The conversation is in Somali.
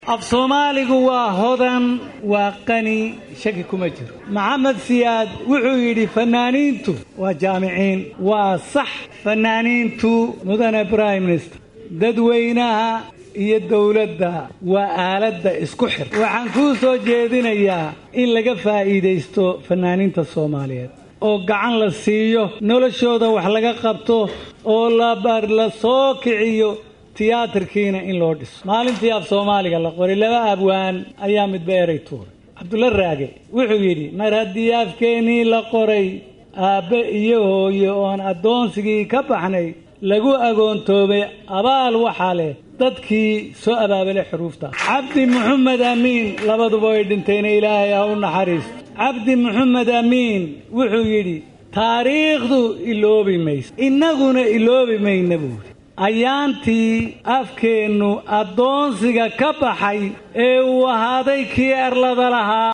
af Soomaaligu waa hodan waa qani shaki kuma jiro Maxamed Siyaad wuxuu yiri fanaaniintu waa jaamiciin waa sax fanaaniintu mudane prime minister dadweynaha iyo dawladda waa aaladda isku xir waxaan ku soo jeedinayaa in laga faa'iideysto fanaaniinta Soomaaliyeed oo gacan la siiyo noloshooda wax laga qabto oo la soo kiciyo tiyaatarkiina in loo dhiso maalintii af Soomaaliga la qoray laba abwaan ayaa mid beeray tuur Abdullah Raage wuxuu yiri mar haddii afkeenii la qoray aabe iyo hooyo oon adoonsigii ka baxnay lagu agoontoobay abaal waxa leh dadkii soo abaabay xuruufta Cabdi Maxamed Amiin labaduba way dhinteen Ilaahay ha u naxariisto Cabdi Maxamed Amiin wuxuu yiri taariikhdu iloobi mayso inaguna iloobi mayno ayaantii afkeenu adoonsiga ka baxay ee uu ahaaday kii arlada lahaa